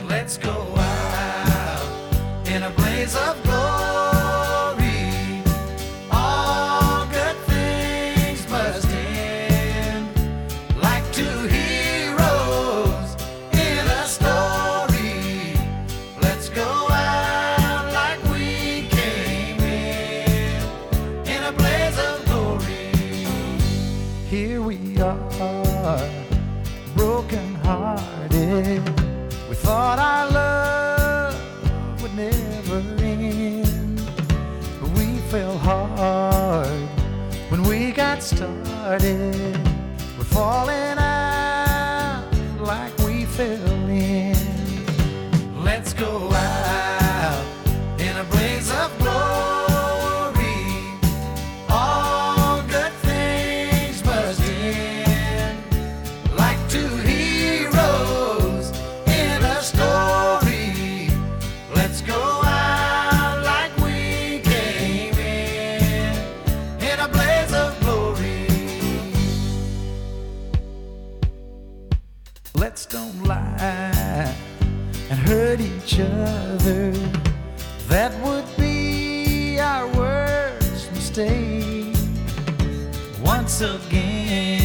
Let's go out in a blaze of glory. All good things must end, like two heroes in a story. Let's go out like we came in a blaze of glory. Here we are, broken hearted. We thought our love would never end, but we fell hard when we got started. We're falling out like we fell in. Let's go out in a blaze of glory. All good things must end, like two heroes in a story. Let's go out like we came in a blaze of glory. Let's don't lie and hurt each other. That would be our worst mistake. Once again